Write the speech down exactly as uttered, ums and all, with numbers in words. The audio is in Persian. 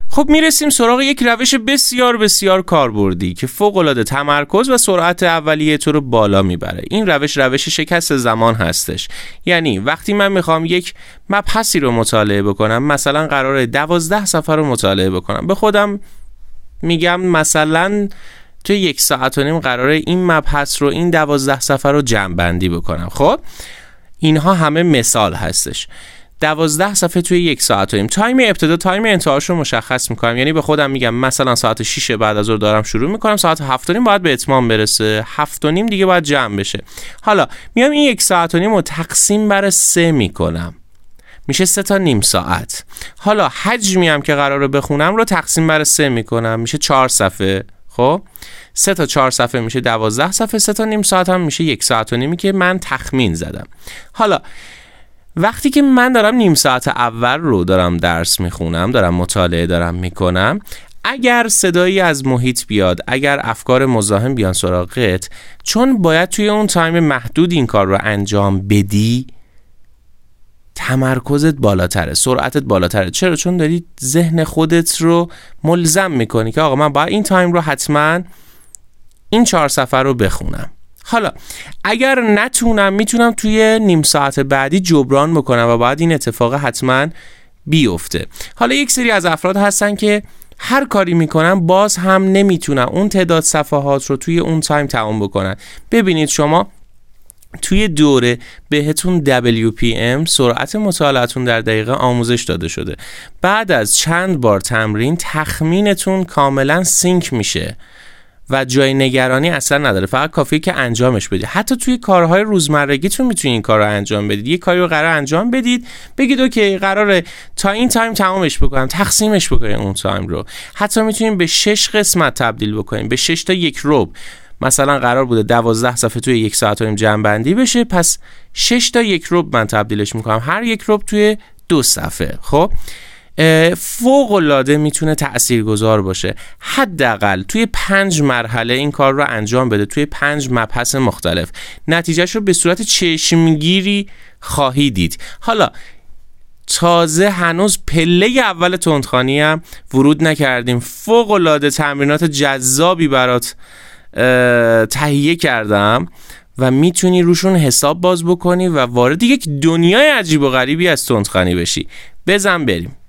خب میرسیم سراغ یک روش بسیار بسیار کاربردی که فوق‌العاده تمرکز و سرعت اولیه تو رو بالا میبره. این روش روش شکست زمان هستش. یعنی وقتی من میخوام یک مبحثی رو مطالعه بکنم، مثلا قراره دوازده صفحه رو مطالعه بکنم، به خودم میگم مثلا توی یک ساعت و نیم قراره این مبحث رو، این دوازده صفحه رو جمع بندی بکنم. خب اینها همه مثال هستش. دوازده صفحه توی یک ساعت و نیم. تایم ابتدا تایم انتهاش رو مشخص میکنم، یعنی به خودم میگم مثلا ساعت شش بعد از ظهر دارم شروع میکنم، ساعت هفت و نیم باید به اتمام برسه، هفت و نیم دیگه باید جمع بشه. حالا میام این یک ساعت و نیم رو تقسیم بر سه میکنم، میشه سه تا نیم ساعت. حالا حجمی هم که قراره بخونم رو تقسیم بر سه میکنم، میشه چهار صفحه. خب سه تا چهار صفحه میشه دوازده صفحه، سه تا نیم ساعت هم میشه یک ساعت و نیمی که من تخمین زدم. حالا وقتی که من دارم نیم ساعت اول رو دارم درس میخونم، دارم مطالعه دارم میکنم، اگر صدایی از محیط بیاد، اگر افکار مزاحم بیان سراغت، چون باید توی اون تایم محدود این کار رو انجام بدی، تمرکزت بالاتره، سرعتت بالاتره. چرا؟ چون داری ذهن خودت رو ملزم میکنی که آقا من باید این تایم رو حتما این چهار صفحه رو بخونم. حالا اگر نتونم، میتونم توی نیم ساعت بعدی جبران بکنم و باید این اتفاق حتما بیفته. حالا یک سری از افراد هستن که هر کاری میکنن باز هم نمیتونن اون تعداد صفحات رو توی اون تایم تمام بکنن. ببینید شما توی دوره بهتون دبلیو پی ام سرعت مطالعتون در دقیقه آموزش داده شده. بعد از چند بار تمرین تخمینتون کاملا سینک میشه و جای نگرانی اصلا نداره، فقط کافیه که انجامش بدید. حتی توی کارهای روزمرگیتون میتونید این کار رو انجام بدید. یه کاری رو قرار انجام بدید، بگید اوکی قراره تا این تایم تمامش بکنم، تقسیمش بکنید اون تایم رو. حتی میتونید به شش قسمت تبدیل بکنید، به شش تا یک ربع. مثلا قرار بوده دوازده صفحه توی یک ساعت و نیم جمع بندی بشه، پس شش تا یک ربع من تبدیلش میکنم، هر یک ربع توی دو صفحه. خب فوق العاده میتونه تاثیرگذار باشه. حداقل توی پنج مرحله این کار رو انجام بده، توی پنج مبحث مختلف. نتیجهش رو به صورت چشمگیری خواهی دید. حالا تازه هنوز پله اول تندخوانی هم ورود نکردیم. فوق العاده تمرینات جذابی برات تهیه کردم و میتونی روشون حساب باز بکنی و وارد یک دنیای عجیب و غریبی از تندخوانی بشی. بزن بریم.